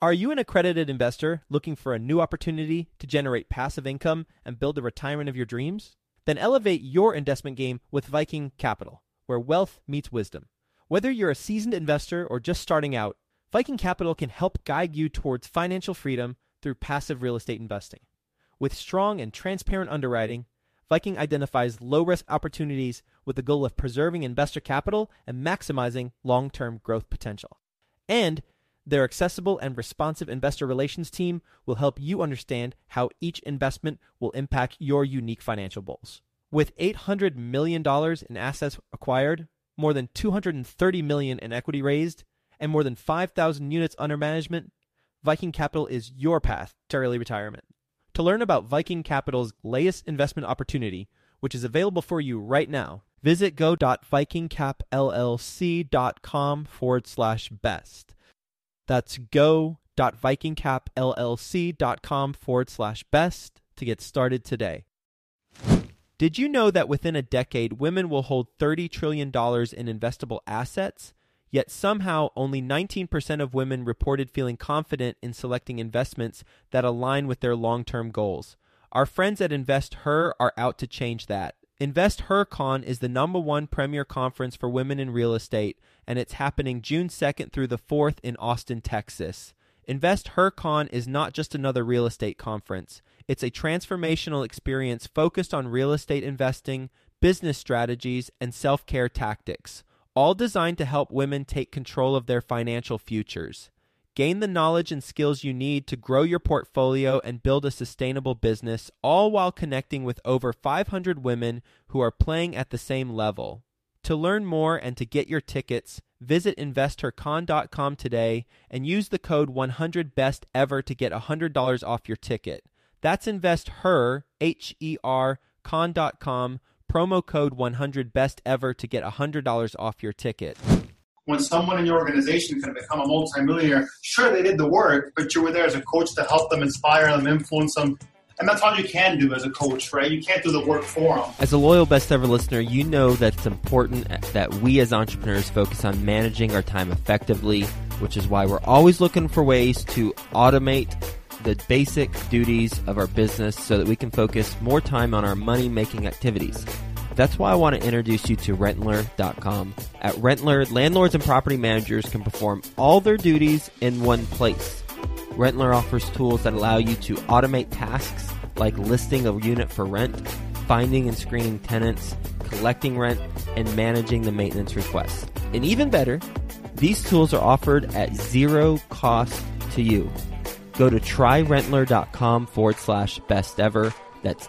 Are you an accredited investor looking for a new opportunity to generate passive income and build the retirement of your dreams? Then elevate your investment game with Viking Capital, where wealth meets wisdom. Whether you're a seasoned investor or just starting out, Viking Capital can help guide you towards financial freedom through passive real estate investing. With strong and transparent underwriting, Viking identifies low-risk opportunities with the goal of preserving investor capital and maximizing long-term growth potential. And their accessible and responsive investor relations team will help you understand how each investment will impact your unique financial goals. With $800 million in assets acquired, more than $230 million in equity raised, and more than 5,000 units under management, Viking Capital is your path to early retirement. To learn about Viking Capital's latest investment opportunity, which is available for you right now, visit go.vikingcapllc.com/best. That's go.vikingcapllc.com/best to get started today. Did you know that within a decade, women will hold $30 trillion in investable assets? Yet somehow only 19% of women reported feeling confident in selecting investments that align with their long-term goals. Our friends at InvestHer are out to change that. InvestHerCon is the #1 premier conference for women in real estate, and it's happening June 2nd through the 4th in Austin, Texas. InvestHerCon is not just another real estate conference. It's a transformational experience focused on real estate investing, business strategies, and self-care tactics, all designed to help women take control of their financial futures. Gain the knowledge and skills you need to grow your portfolio and build a sustainable business, all while connecting with over 500 women who are playing at the same level. To learn more and to get your tickets, visit InvestHerCon.com today and use the code 100BESTEVER to get $100 off your ticket. That's InvestHer, H-E-R, con.com, promo code 100BESTEVER to get $100 off your ticket. When someone in your organization can become a multimillionaire, sure, they did the work, but you were there as a coach to help them, inspire them, influence them. And that's all you can do as a coach, right? You can't do the work for them. As a loyal Best Ever listener, you know that it's important that we as entrepreneurs focus on managing our time effectively, which is why we're always looking for ways to automate the basic duties of our business so that we can focus more time on our money-making activities. That's why I want to introduce you to Rentler.com. At Rentler, landlords and property managers can perform all their duties in one place. Rentler offers tools that allow you to automate tasks like listing a unit for rent, finding and screening tenants, collecting rent, and managing the maintenance requests. And even better, these tools are offered at zero cost to you. Go to tryrentler.com/bestever. That's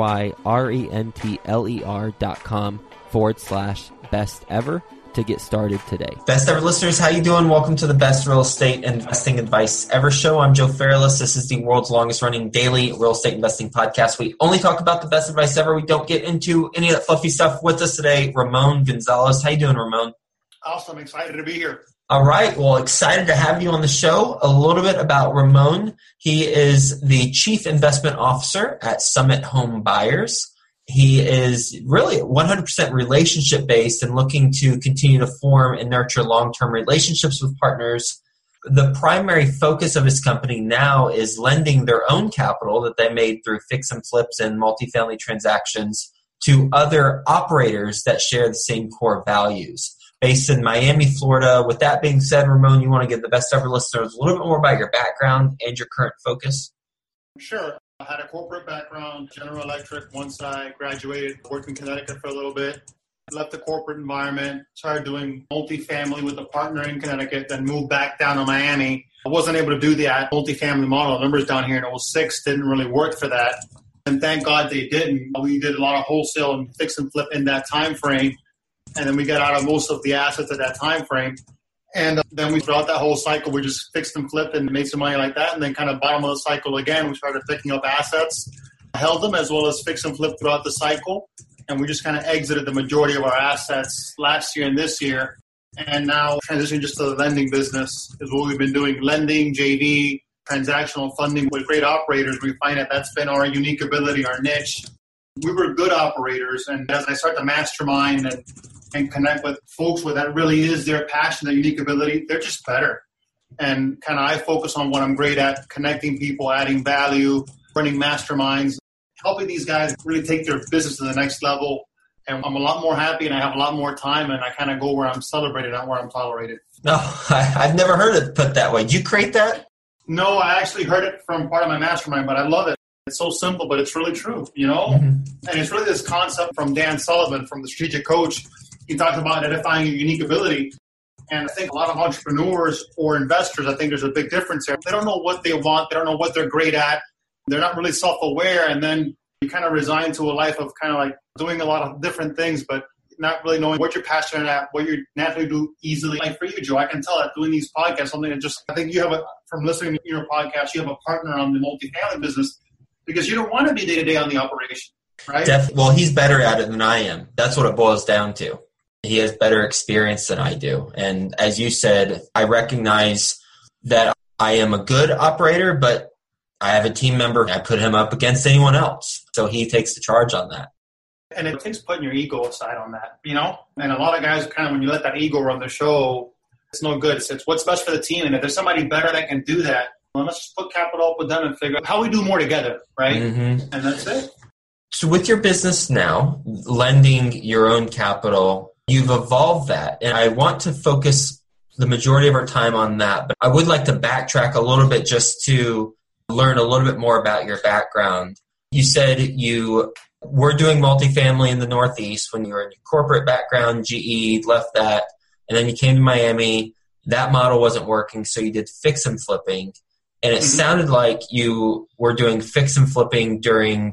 tryrentler.com/bestever to get started today. Best Ever listeners, how you doing? Welcome to the Best Real Estate Investing Advice Ever show. I'm Joe Fairless. This is the world's longest running daily real estate investing podcast. We only talk about the best advice ever. We don't get into any of that fluffy stuff. With us today, Ramon Gonzalez. How you doing, Ramon? Awesome. Excited to be here. All right. Well, excited to have you on the show. A little bit about Ramon. He is the Chief Investment Officer at Summit Home Buyers. He is really 100% relationship-based and looking to continue to form and nurture long-term relationships with partners. The primary focus of his company now is lending their own capital that they made through fix and flips and multifamily transactions to other operators that share the same core values. Based in Miami, Florida. With that being said, Ramon, you want to give the Best Ever listeners a little bit more about your background and your current focus? Sure. I had a corporate background, General Electric. Once I graduated, worked in Connecticut for a little bit, left the corporate environment, started doing multifamily with a partner in Connecticut, then moved back down to Miami. I wasn't able to do that multifamily model. Numbers down here in 06 didn't really work for that. And thank God they didn't. We did a lot of wholesale and fix and flip in that time frame. And then we got out of most of the assets at that time frame. And then throughout that whole cycle, we just fixed and flipped and made some money like that. And then kind of bottom of the cycle again, we started picking up assets, held them as well as fix and flip throughout the cycle. And we just kind of exited the majority of our assets last year and this year. And now transitioning just to the lending business is what we've been doing. Lending, JV, transactional funding with great operators. We find that that's been our unique ability, our niche. We were good operators. And as I start to mastermind and connect with folks where that really is their passion, their unique ability, they're just better. And kind of I focus on what I'm great at, connecting people, adding value, running masterminds, helping these guys really take their business to the next level. And I'm a lot more happy and I have a lot more time and I kind of go where I'm celebrated, not where I'm tolerated. No, I've never heard it put that way. Did you create that? No, I actually heard it from part of my mastermind, but I love it. It's so simple, but it's really true, you know? Mm-hmm. And it's really this concept from Dan Sullivan, from the Strategic Coach. He talks about identifying your unique ability. And I think a lot of entrepreneurs or investors, I think there's a big difference here. They don't know what they want. They don't know what they're great at. They're not really self-aware. And then you kind of resign to a life of kind of like doing a lot of different things, but not really knowing what you're passionate at, what you naturally do easily. Like for you, Joe, I can tell that doing these podcasts, something that just, I think you have from listening to your podcast, you have a partner on the multifamily business because you don't want to be day-to-day on the operation, right? Well, he's better at it than I am. That's what it boils down to. He has better experience than I do. And as you said, I recognize that I am a good operator, but I have a team member. I put him up against anyone else. So he takes the charge on that. And it takes putting your ego aside on that, you know? And a lot of guys kind of, when you let that ego run the show, it's no good. It's what's best for the team. And if there's somebody better that can do that, well, let's just put capital up with them and figure out how we do more together, right? Mm-hmm. And that's it. So with your business now, lending your own capital, you've evolved that. And I want to focus the majority of our time on that. But I would like to backtrack a little bit just to learn a little bit more about your background. You said you were doing multifamily in the Northeast when you were in your corporate background, GE, left that, and then you came to Miami. That model wasn't working, so you did fix and flipping. And it sounded like you were doing fix and flipping during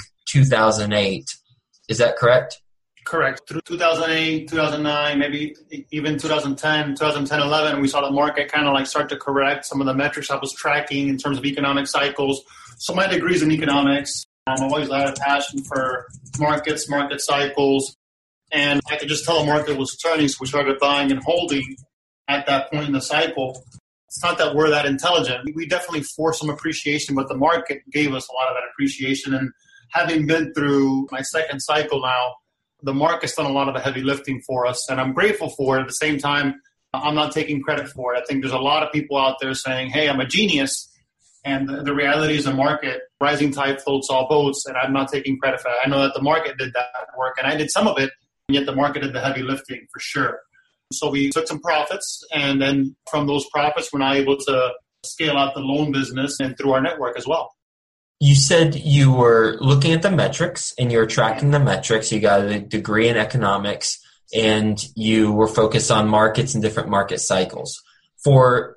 2008. Is that correct? Correct. Through 2008, 2009, maybe even 2010, 11, we saw the market kind of like start to correct some of the metrics I was tracking in terms of economic cycles. So my degree's in economics. I've always had a passion for markets, market cycles, and I could just tell the market was turning, so we started buying and holding at that point in the cycle. It's not that we're that intelligent. We definitely forced some appreciation, but the market gave us a lot of that appreciation. And having been through my second cycle now, the market's done a lot of the heavy lifting for us, and I'm grateful for it. At the same time, I'm not taking credit for it. I think there's a lot of people out there saying, hey, I'm a genius, and the reality is the market, rising tide floats all boats, and I'm not taking credit for that. I know that the market did that work, and I did some of it, and yet the market did the heavy lifting for sure. So we took some profits, and then from those profits, we're now able to scale out the loan business and through our network as well. You said you were looking at the metrics and you were tracking the metrics. You got a degree in economics and you were focused on markets and different market cycles. For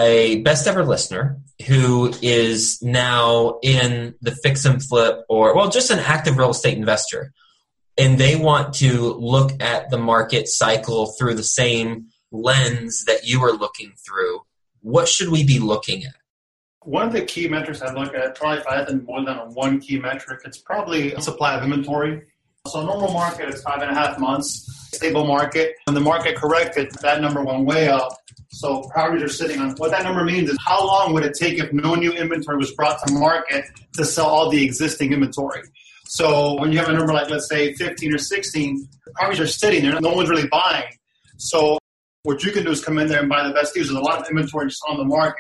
a best ever listener who is now in the fix and flip or, well, just an active real estate investor, and they want to look at the market cycle through the same lens that you were looking through, what should we be looking at? One of the key metrics I look at, probably if I had to boil down on one key metric, it's probably supply of inventory. So a normal market is 5.5 months, stable market. When the market corrected, that number went way up. So properties are sitting on, what that number means is how long would it take if no new inventory was brought to market to sell all the existing inventory? So when you have a number like, let's say 15 or 16, properties are sitting there, no one's really buying. So what you can do is come in there and buy the best deals. There's a lot of inventory just on the market.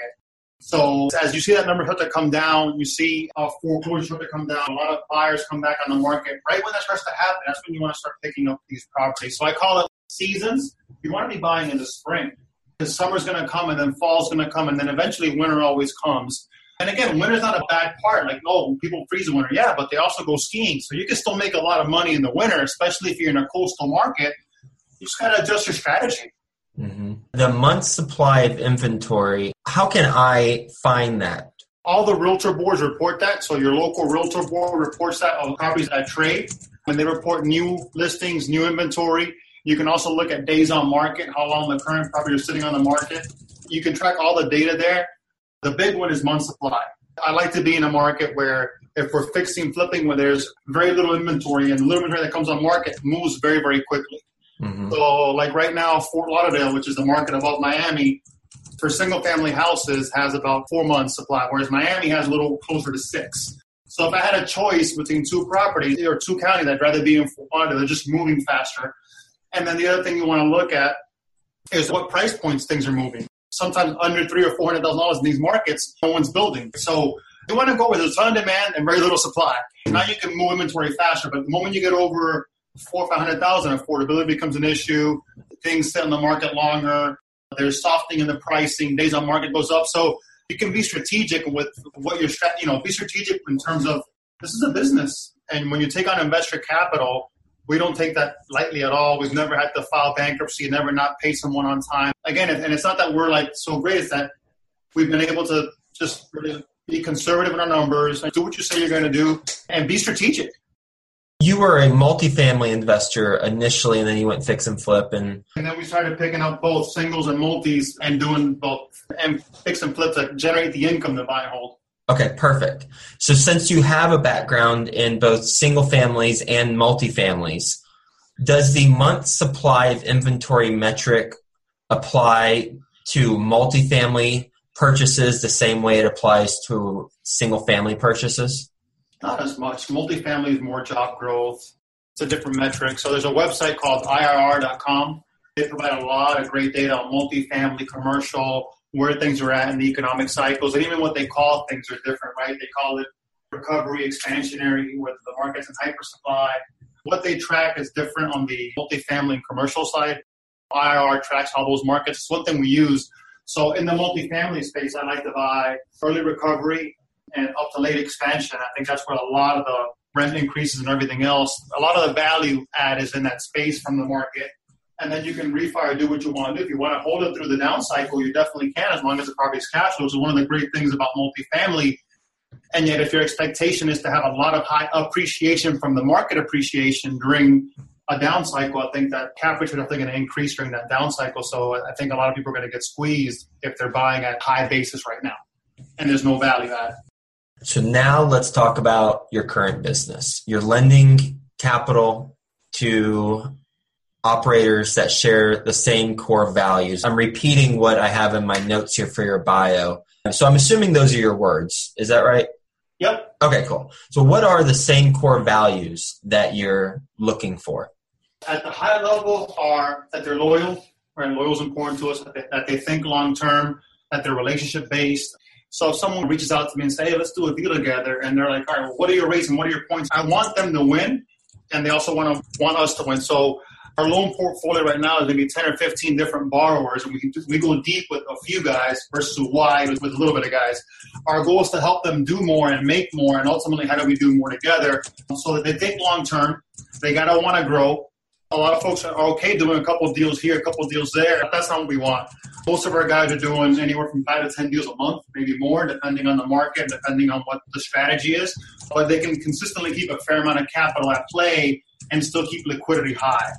So as you see that number start to come down, you see foreclosures start to come down, a lot of buyers come back on the market. Right when that starts to happen, that's when you want to start picking up these properties. So I call it seasons. You want to be buying in the spring because summer's going to come and then fall's going to come and then eventually winter always comes. And again, winter's not a bad part. Like, oh, people freeze in winter. Yeah, but they also go skiing. So you can still make a lot of money in the winter, especially if you're in a coastal market. You just got to adjust your strategy. Mm-hmm. The month's supply of inventory, how can I find that? All the realtor boards report that. So your local realtor board reports that on properties that trade. When they report new listings, new inventory, you can also look at days on market, how long the current property is sitting on the market. You can track all the data there. The big one is month supply. I like to be in a market where if we're fixing, flipping, where there's very little inventory and the little inventory that comes on market moves very, very quickly. Mm-hmm. So like right now, Fort Lauderdale, which is the market above Miami, for single-family houses has about 4 months supply, whereas Miami has a little closer to 6. So if I had a choice between two properties or two counties, I'd rather be in Fort Lauderdale. They're just moving faster. And then the other thing you want to look at is what price points things are moving. sometimes under $300,000 or $400,000 in these markets, no one's building. So you want to go where there's a ton of demand and very little supply. Now you can move inventory faster, but the moment you get over $400,000 or $500,000, affordability becomes an issue. Things sit in the market longer. There's softening in the pricing. Days on market goes up. So you can be strategic with what you're, be strategic in terms of this is a business. And when you take on investor capital, we don't take that lightly at all. We've never had to file bankruptcy, never not pay someone on time. Again, and it's not that we're like so great, it's that we've been able to just really be conservative in our numbers, do what you say you're going to do, and be strategic. You were a multifamily investor initially, and then you went fix and flip. And then we started picking up both singles and multis and doing both and fix and flip to generate the income to buy and hold. Okay, perfect. So since you have a background in both single families and multifamilies, does the month supply of inventory metric apply to multifamily purchases the same way it applies to single family purchases? Not as much. Multifamily is more job growth. It's a different metric. So there's a website called IRR.com. They provide a lot of great data on multifamily, commercial, where things are at in the economic cycles, and even what they call things are different, right? They call it recovery, expansionary, where the market's in hypersupply. What they track is different on the multifamily and commercial side. IRR tracks all those markets. It's one thing we use. So in the multifamily space, I like to buy early recovery and up to late expansion. I think that's where a lot of the rent increases and everything else, a lot of the value add is in that space from the market. And then you can refi or do what you want to do. If you want to hold it through the down cycle, you definitely can, as long as the property's cash flows. So one of the great things about multifamily. And yet if your expectation is to have a lot of high appreciation from the market appreciation during a down cycle, I think that cap rates are definitely going to increase during that down cycle. So I think a lot of people are going to get squeezed if they're buying at high basis right now. And there's no value add. So now let's talk about your current business. You're lending capital to operators that share the same core values. I'm repeating what I have in my notes here for your bio. So I'm assuming those are your words. Is that right? Yep. Okay, cool. So what are the same core values that you're looking for? At the high level are that they're loyal, right? Loyal is important to us, that they think long-term, that they're relationship-based. So if someone reaches out to me and say, hey, let's do a deal together, and they're like, all right, well, what are your rates and what are your points? I want them to win, and they also want us to win. So our loan portfolio right now is going to be 10 or 15 different borrowers, and we go deep with a few guys versus wide with a little bit of guys. Our goal is to help them do more and make more, and ultimately, how do we do more together so that they think long-term, they got to want to grow. A lot of folks are okay doing a couple of deals here, a couple of deals there. That's not what we want. Most of our guys are doing anywhere from 5 to 10 deals a month, maybe more, depending on the market, depending on what the strategy is. But they can consistently keep a fair amount of capital at play and still keep liquidity high.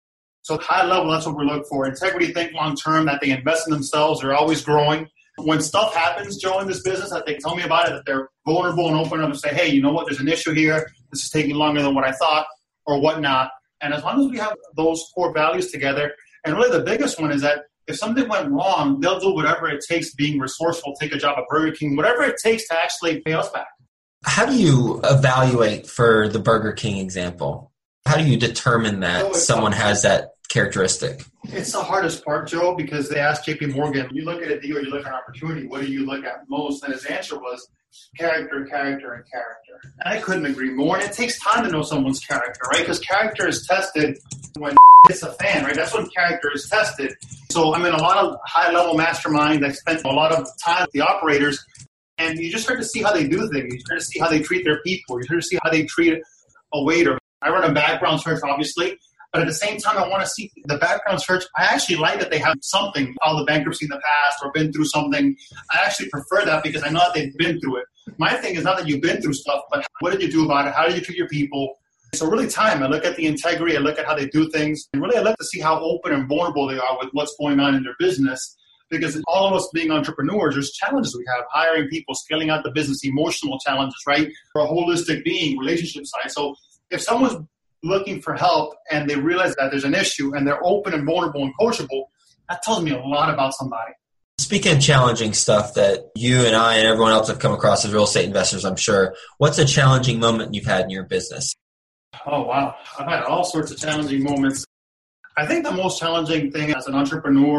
So high level, that's what we're looking for. Integrity, think long-term, that they invest in themselves. They're always growing. When stuff happens, Joe, in this business, that they tell me about it, that they're vulnerable and open up and say, hey, you know what, there's an issue here. This is taking longer than what I thought or whatnot. And as long as we have those core values together, and really the biggest one is that if something went wrong, they'll do whatever it takes, being resourceful, take a job at Burger King, whatever it takes to actually pay us back. How do you evaluate for the Burger King example? How do you determine that someone has that characteristic? It's the hardest part, Joe, because they asked JP Morgan, you look at a deal, you look at an opportunity, what do you look at most? And his answer was character, and character. And I couldn't agree more. And it takes time to know someone's character, right? Because character is tested when it's a fan, right? That's when character is tested. So I'm in a lot of high-level masterminds. I spent a lot of time with the operators, and you just start to see how they do things. You start to see how they treat their people. You start to see how they treat a waiter. I run a background search, obviously, but at the same time, I want to see the background search. I actually like that they have something, all the bankruptcy in the past or been through something. I actually prefer that because I know that they've been through it. My thing is not that you've been through stuff, but what did you do about it? How did you treat your people? So really time, I look at the integrity, I look at how they do things, and really I look to see how open and vulnerable they are with what's going on in their business. Because all of us being entrepreneurs, there's challenges we have, hiring people, scaling out the business, emotional challenges, right? We're a holistic being, relationship side. So if someone's looking for help and they realize that there's an issue and they're open and vulnerable and coachable, that tells me a lot about somebody. Speaking of challenging stuff that you and I and everyone else have come across as real estate investors, I'm sure, what's a challenging moment you've had in your business? Oh, wow. I've had all sorts of challenging moments. I think the most challenging thing as an entrepreneur,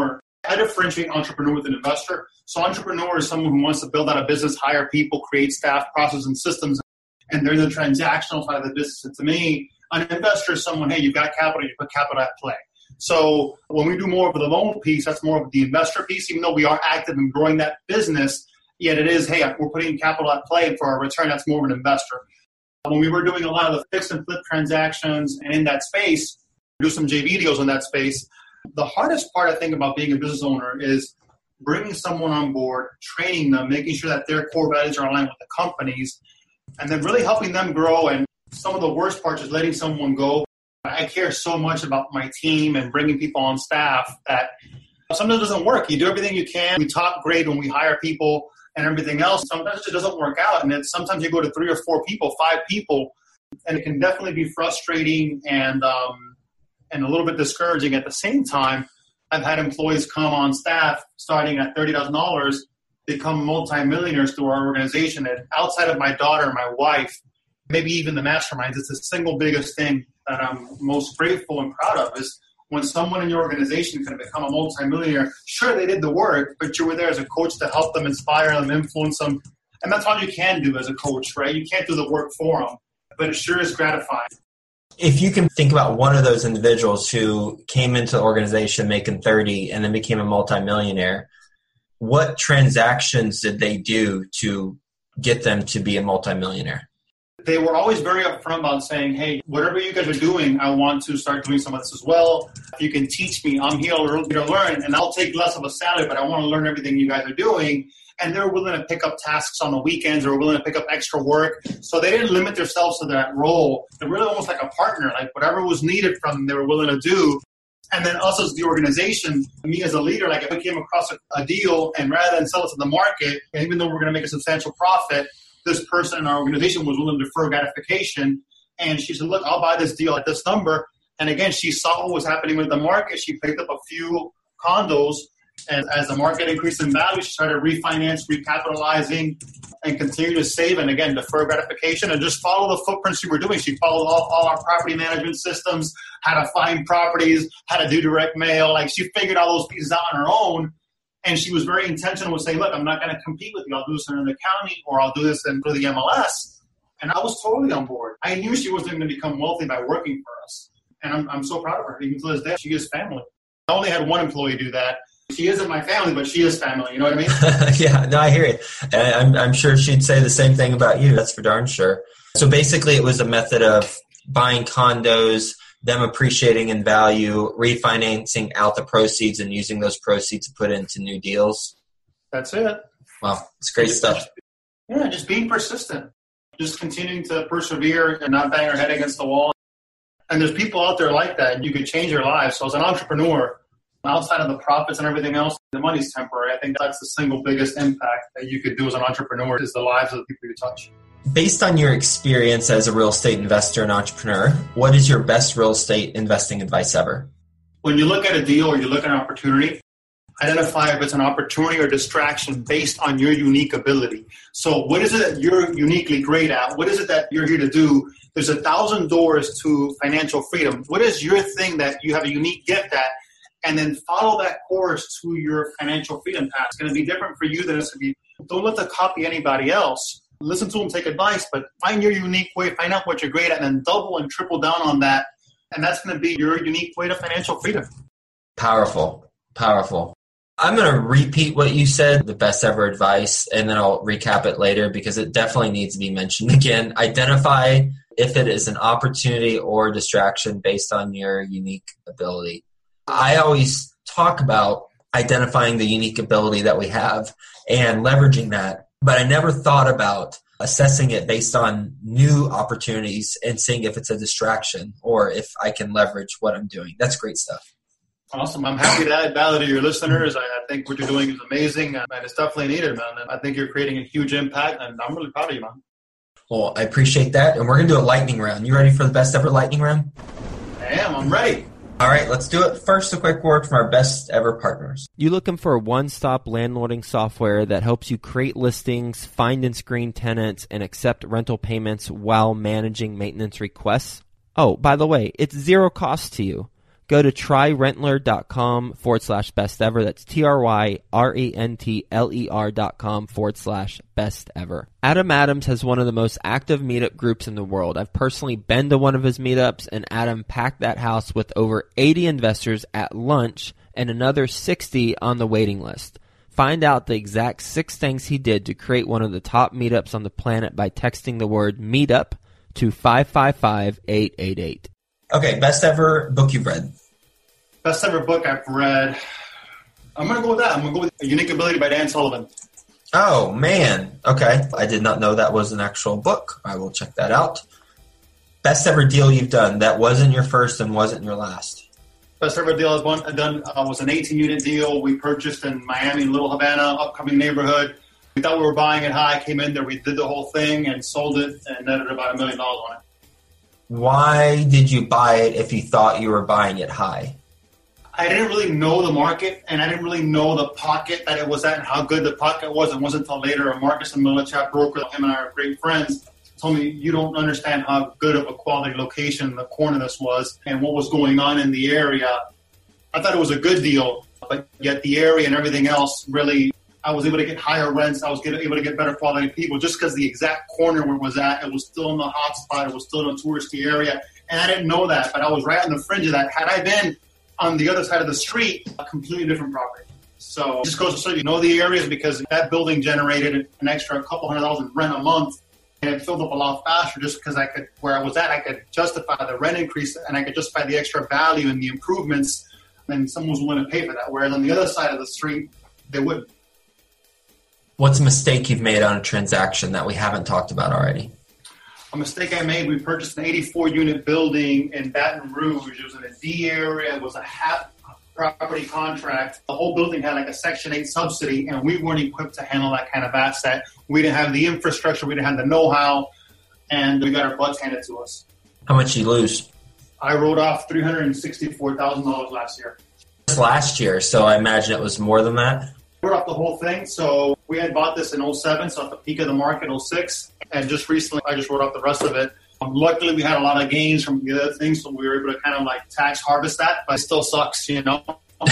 I differentiate entrepreneur with an investor. So entrepreneur is someone who wants to build out a business, hire people, create staff, process, and systems, and they're the transactional side of the business. And to me, an investor is someone, hey, you've got capital, you put capital at play. So when we do more of the loan piece, that's more of the investor piece, even though we are active in growing that business, yet it is, hey, we're putting capital at play for our return. That's more of an investor. When we were doing a lot of the fix and flip transactions and in that space, do some JV deals in that space, the hardest part, I think, about being a business owner is bringing someone on board, training them, making sure that their core values are aligned with the company's, and then really helping them grow. And some of the worst parts is letting someone go. I care so much about my team and bringing people on staff that sometimes it doesn't work. You do everything you can. We talk great when we hire people and everything else. Sometimes it doesn't work out. And then sometimes you go to 3 or 4 people, 5 people, and it can definitely be frustrating and a little bit discouraging. At the same time, I've had employees come on staff starting at $30,000, become multimillionaires through our organization. And outside of my daughter and my wife, maybe even the masterminds, it's the single biggest thing that I'm most grateful and proud of is when someone in your organization can become a multimillionaire. Sure, they did the work, but you were there as a coach to help them, inspire them, influence them. And that's all you can do as a coach, right? You can't do the work for them, but it sure is gratifying. If you can think about one of those individuals who came into the organization making 30 and then became a multimillionaire, what transactions did they do to get them to be a multimillionaire? They were always very upfront about saying, hey, whatever you guys are doing, I want to start doing some of this as well. If you can teach me, I'm here to learn, and I'll take less of a salary, but I want to learn everything you guys are doing. And they're willing to pick up tasks on the weekends or willing to pick up extra work. So they didn't limit themselves to that role. They're really almost like a partner. Like whatever was needed from them, they were willing to do. And then us as the organization, me as a leader, like if I came across a deal and rather than sell it to the market, and even though we're going to make a substantial profit, this person in our organization was willing to defer gratification. And she said, look, I'll buy this deal at this number. And again, she saw what was happening with the market. She picked up a few condos. And as the market increased in value, she started recapitalizing, and continue to save. And again, defer gratification and just follow the footprints she were doing. She followed all our property management systems, how to find properties, how to do direct mail. Like she figured all those pieces out on her own. And she was very intentional with saying, look, I'm not going to compete with you. I'll do this in the county or I'll do this through the MLS. And I was totally on board. I knew she wasn't going to become wealthy by working for us. And I'm so proud of her. Even to this day, she is family. I only had one employee do that. She isn't my family, but she is family. You know what I mean? Yeah, no, I hear it. And I'm sure she'd say the same thing about you. That's for darn sure. So basically it was a method of buying condos, them appreciating in value, refinancing out the proceeds and using those proceeds to put into new deals. That's it. Wow, it's great stuff. Yeah, just being persistent. Just continuing to persevere and not bang our head against the wall. And there's people out there like that. You could change your lives. So as an entrepreneur, outside of the profits and everything else, the money's temporary. I think that's the single biggest impact that you could do as an entrepreneur is the lives of the people you touch. Based on your experience as a real estate investor and entrepreneur, what is your best real estate investing advice ever? When you look at a deal or you look at an opportunity, identify if it's an opportunity or distraction based on your unique ability. So what is it that you're uniquely great at? What is it that you're here to do? There's 1,000 doors to financial freedom. What is your thing that you have a unique gift at? And then follow that course to your financial freedom path. It's going to be different for you than it's going to be. Don't let them copy anybody else. Listen to them, take advice, but find your unique way, find out what you're great at, and then double and triple down on that. And that's going to be your unique way to financial freedom. Powerful, powerful. I'm going to repeat what you said, the best ever advice, and then I'll recap it later because it definitely needs to be mentioned again. Identify if it is an opportunity or distraction based on your unique ability. I always talk about identifying the unique ability that we have and leveraging that, but I never thought about assessing it based on new opportunities and seeing if it's a distraction or if I can leverage what I'm doing. That's great stuff. Awesome. I'm happy to add value to your listeners. I think what you're doing is amazing, and it's definitely needed, man. I think you're creating a huge impact, and I'm really proud of you, man. Well, I appreciate that, and we're going to do a lightning round. You ready for the best ever lightning round? I am. I'm ready. All right, let's do it. First, a quick word from our best ever partners. You looking for a one-stop landlording software that helps you create listings, find and screen tenants, and accept rental payments while managing maintenance requests? Oh, by the way, it's zero cost to you. Go to tryrentler.com/best ever. That's TRYRENTLER.com/best ever. Adam Adams has one of the most active meetup groups in the world. I've personally been to one of his meetups, and Adam packed that house with over 80 investors at lunch and another 60 on the waiting list. Find out the exact 6 things he did to create one of the top meetups on the planet by texting the word meetup to 555-888. Okay, best ever book you've read. Best ever book I've read. I'm going to go with that. I'm going to go with Unique Ability by Dan Sullivan. Oh, man. Okay. I did not know that was an actual book. I will check that out. Best ever deal you've done that wasn't your first and wasn't your last. Best ever deal I've done was an 18-unit deal we purchased in Miami, Little Havana, upcoming neighborhood. We thought we were buying it high. Came in there, we did the whole thing and sold it and netted about $1 million on it. Why did you buy it if you thought you were buying it high? I didn't really know the market, and I didn't really know the pocket that it was at and how good the pocket was. It wasn't until later a Marcus and Millichap broker, him and I are great friends, told me, you don't understand how good of a quality location the corner this was and what was going on in the area. I thought it was a good deal, but yet the area and everything else really, I was able to get higher rents. I was able to get better quality people just because the exact corner where it was at, it was still in the hot spot. It was still in a touristy area. And I didn't know that, but I was right on the fringe of that. Had I been on the other side of the street, a completely different property. So it just goes to show you know the areas because that building generated an extra couple $100,000 rent a month. And it filled up a lot faster just because I could, where I was at, I could justify the rent increase and I could justify the extra value and the improvements. And someone was willing to pay for that. Whereas on the other side of the street, they wouldn't. What's a mistake you've made on a transaction that we haven't talked about already? A mistake I made, we purchased an 84-unit building in Baton Rouge. It was in a D area. It was a half property contract. The whole building had like a Section 8 subsidy, and we weren't equipped to handle that kind of asset. We didn't have the infrastructure. We didn't have the know-how, and we got our butts handed to us. How much did you lose? I wrote off $364,000 last year. Last year, so I imagine it was more than that? Wrote off the whole thing. So we had bought this in 07, so at the peak of the market, 06. And just recently, I just wrote off the rest of it. Luckily, we had a lot of gains from the other things, so we were able to kind of like tax harvest that. But it still sucks, you know.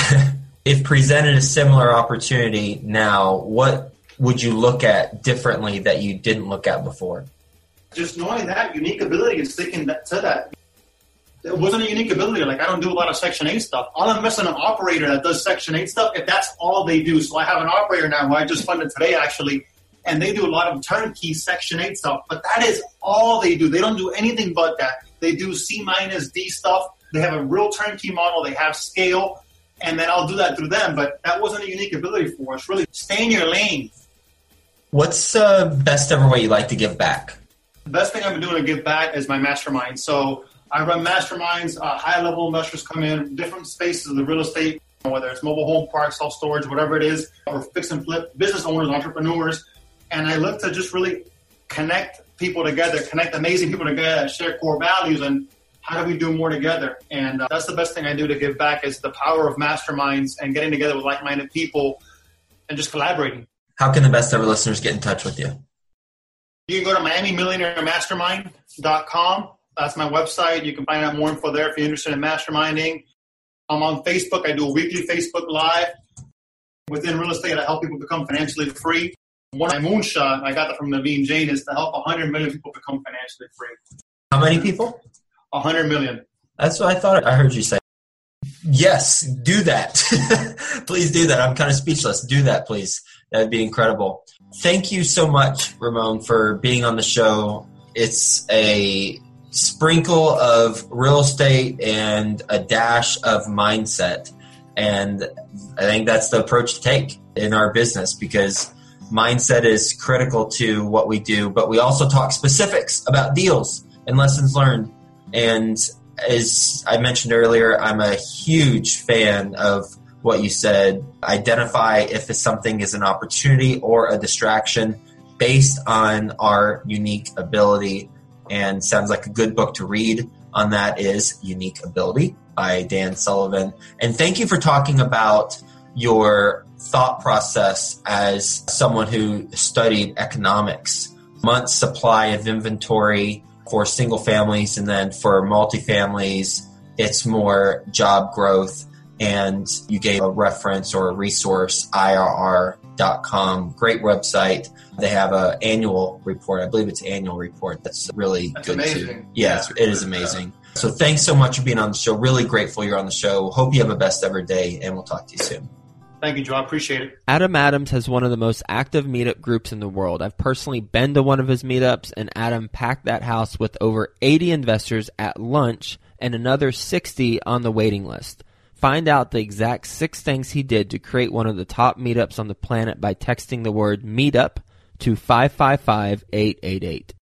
If presented a similar opportunity now, what would you look at differently that you didn't look at before? Just knowing that unique ability and sticking to that. It wasn't a unique ability. Like, I don't do a lot of Section 8 stuff. I'll invest in an operator that does Section 8 stuff if that's all they do. So I have an operator now who I just funded today, actually, and they do a lot of turnkey Section 8 stuff. But that is all they do. They don't do anything but that. They do C-D stuff. They have a real turnkey model. They have scale, and then I'll do that through them. But that wasn't a unique ability for us. Really, stay in your lane. What's the best ever way you like to give back? The best thing I've been doing to give back is my mastermind. So I run masterminds. High-level investors come in, different spaces of the real estate, whether it's mobile home parks, self-storage, whatever it is, or fix and flip, business owners, entrepreneurs. And I look to just really connect people together, connect amazing people together that share core values, and how do we do more together? And that's the best thing I do to give back is the power of masterminds and getting together with like-minded people and just collaborating. How can the best ever listeners get in touch with you? You can go to MiamiMillionaireMastermind.com. That's my website. You can find out more info there if you're interested in masterminding. I'm on Facebook. I do a weekly Facebook Live. Within real estate, I help people become financially free. One of my moonshot, I got that from Naveen Jain, is to help 100 million people become financially free. How many people? 100 million. That's what I thought I heard you say. Yes, do that. Please do that. I'm kind of speechless. Do that, please. That would be incredible. Thank you so much, Ramon, for being on the show. It's a sprinkle of real estate and a dash of mindset. And I think that's the approach to take in our business because mindset is critical to what we do. But we also talk specifics about deals and lessons learned. And as I mentioned earlier, I'm a huge fan of what you said. Identify if something is an opportunity or a distraction based on our unique ability. And sounds like a good book to read on that is Unique Ability by Dan Sullivan. And thank you for talking about your thought process as someone who studied economics. Months supply of inventory for single families and then for multifamilies It's more job growth. And you gave a reference or a resource, IRR.com. Great website. They have an annual report. I believe it's an annual report. That's really good amazing. too. Yes, it is amazing. So thanks so much for being on the show. Really grateful you're on the show. Hope you have a best ever day, and we'll talk to you soon. Thank you, Joe. I appreciate it. Adam Adams has one of the most active meetup groups in the world. I've personally been to one of his meetups, and Adam packed that house with over 80 investors at lunch and another 60 on the waiting list. Find out the exact 6 things he did to create one of the top meetups on the planet by texting the word meetup to 555-888.